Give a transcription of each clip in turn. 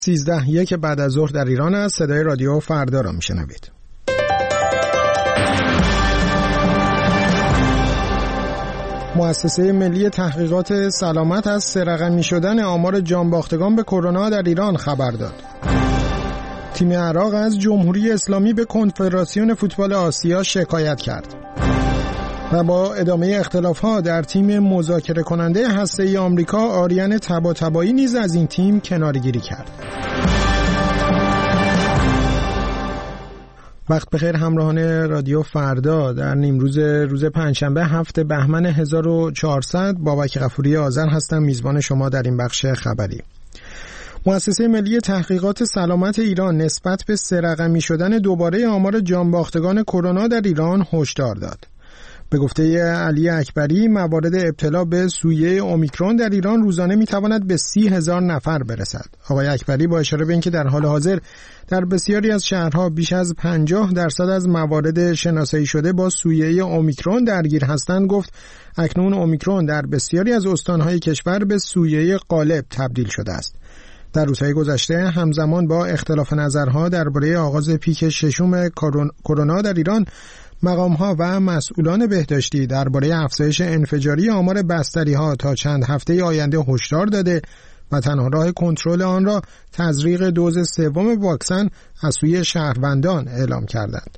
13:01 بعد از ظهر در ایران است. صدای رادیو فردا را میشنوید. مؤسسه ملی تحقیقات سلامت از 3 رقمی شدن آمار جانباختگان به کرونا در ایران خبر داد. تیم عراق از جمهوری اسلامی به کنفدراسیون فوتبال آسیا شکایت کرد. و با ادامه اختلاف‌ها در تیم مذاکره کننده هسته‌ای آمریکا، آریان طباطبایی نیز از این تیم کناره‌گیری کرد. وقت بخیر همراهان رادیو فردا. در نیمروز روز پنجشنبه 7 بهمن 1400 بابک غفوری آذر هستم، میزبان شما در این بخش خبری. مؤسسه ملی تحقیقات سلامت ایران نسبت به 3 رقمی شدن دوباره آمار جانباختگان کرونا در ایران هشدار داد. به گفته علی اکبری، موارد ابتلا به سویه اومیکرون در ایران روزانه میتواند به 30,000 نفر برسد. آقای اکبری با اشاره به اینکه در حال حاضر در بسیاری از شهرها بیش از 50% از موارد شناسایی شده با سویه اومیکرون درگیر هستند، گفت اکنون اومیکرون در بسیاری از استانهای کشور به سویه غالب تبدیل شده است. در روزهای گذشته همزمان با اختلاف نظرها درباره آغاز پیک ششم کرونا در ایران، مقام‌ها و مسئولان بهداشتی درباره افزایش انفجاری آمار بستری‌ها تا چند هفته آینده هشدار داده و تنها راه کنترل آن را تزریق دوز سوم واکسن از سوی شهروندان اعلام کردند.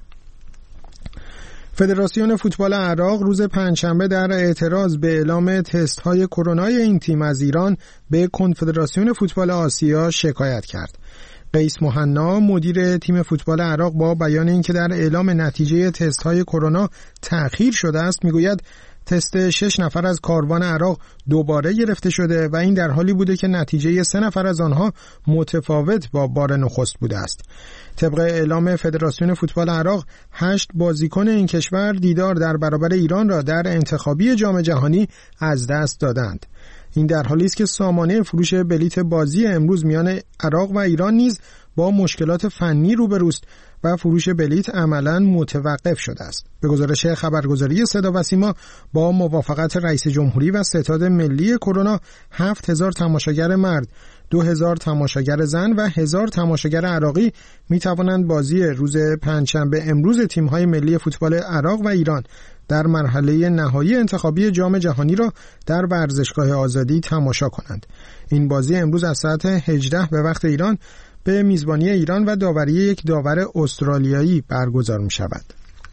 فدراسیون فوتبال عراق روز پنجشنبه در اعتراض به اعلام تست‌های کرونای این تیم از ایران به کنفدراسیون فوتبال آسیا شکایت کرد. قیس مهنا، مدیر تیم فوتبال عراق، با بیان اینکه در اعلام نتیجه تست‌های کرونا تأخیر شده است، میگوید تست 6 نفر از کاروان عراق دوباره گرفته شده و این در حالی بوده که نتیجه 3 نفر از آنها متفاوت با بار نخست بوده است. طبق اعلام فدراسیون فوتبال عراق، 8 بازیکن این کشور دیدار در برابر ایران را در انتخابی جام جهانی از دست دادند. این در حالی است که سامانه فروش بلیت بازی امروز میان عراق و ایران نیز با مشکلات فنی روبروست و فروش بلیت عملاً متوقف شده است. به گزارش خبرگزاری صدا و سیما، با موافقت رئیس جمهوری و ستاد ملی کرونا، 7,000 تماشاگر مرد، 2,000 تماشاگر زن و 1,000 تماشاگر عراقی می توانند بازی روز پنجشنبه امروز تیم‌های ملی فوتبال عراق و ایران در مرحله نهایی انتخابی جام جهانی را در ورزشگاه آزادی تماشا کنند. این بازی امروز از ساعت 18 به وقت ایران به میزبانی ایران و داوری یک داور استرالیایی برگزار می شود.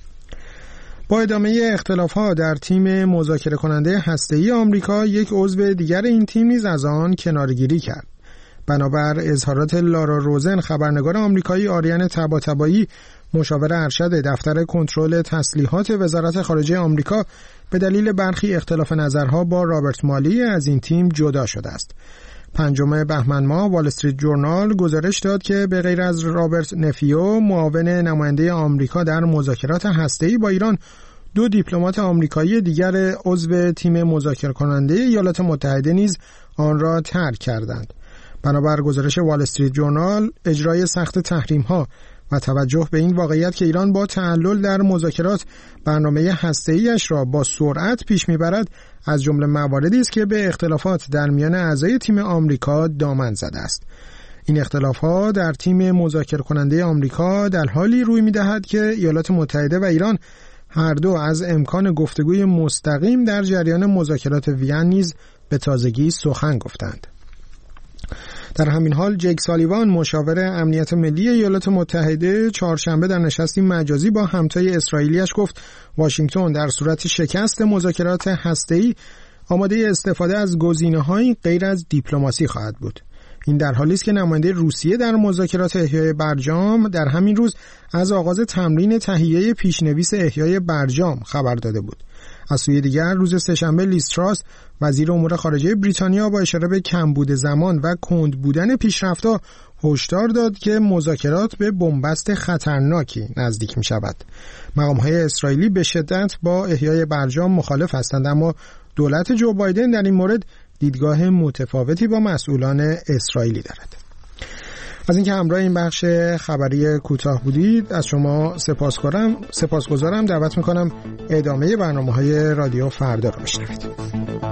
با ادامه اختلاف‌ها در تیم مذاکره کننده هسته‌ای آمریکا، یک عضو دیگر این تیم نیز از آن کناره‌گیری کرد. بنابر اظهارات لارا روزن، خبرنگار آمریکایی، آریان طباطبایی، مشاور ارشد دفتر کنترل تسلیحات وزارت خارجه آمریکا، به دلیل برخی اختلاف نظرها با رابرت مالی از این تیم جدا شده است. 5 بهمن ماه وال استریت جورنال گزارش داد که به غیر از رابرت نفیو، معاون نماینده آمریکا در مذاکرات هسته‌ای با ایران، 2 دیپلمات آمریکایی دیگر عضو تیم مذاکره کننده ایالات متحده نیز آن را ترک کردند. بنابر گزارش وال استریت جورنال، اجرای سخت تحریم‌ها و توجه به این واقعیت که ایران با تعلل در مذاکرات برنامه هسته‌ایش را با سرعت پیش می‌برد، از جمله مواردی است که به اختلافات در میان اعضای تیم آمریکا دامن زده است. این اختلافات در تیم مذاکره کننده آمریکا در حالی روی می‌دهد که ایالات متحده و ایران هر دو از امکان گفتگوی مستقیم در جریان مذاکرات وین نیز به تازگی سخن گفتند. در همین حال، جک سالیوان، مشاور امنیت ملی ایالات متحده، چهارشنبه در نشستی مجازی با همتای اسرائیلیش گفت واشنگتن در صورت شکست مذاکرات هسته‌ای آماده استفاده از گزینه‌های غیر از دیپلماسی خواهد بود. این در حالی است که نماینده روسیه در مذاکرات احیای برجام در همین روز از آغاز تمرین تهیه پیشنویس احیای برجام خبر داده بود. از سوی دیگر، روز سه‌شنبه لیز تراس، وزیر امور خارجه بریتانیا، با اشاره به کمبود زمان و کند بودن پیشرفت‌ها هشدار داد که مذاکرات به بنبست خطرناکی نزدیک می شود. مقام‌های اسرائیلی به شدت با احیای برجام مخالف هستند، اما دولت جو بایدن در این مورد دیدگاه متفاوتی با مسئولان اسرائیلی دارد. از اینکه همراه این بخش خبری کوتاه بودید از شما سپاسگزارم. دعوت میکنم ادامه برنامه‌های رادیو فردا رو بشنوید.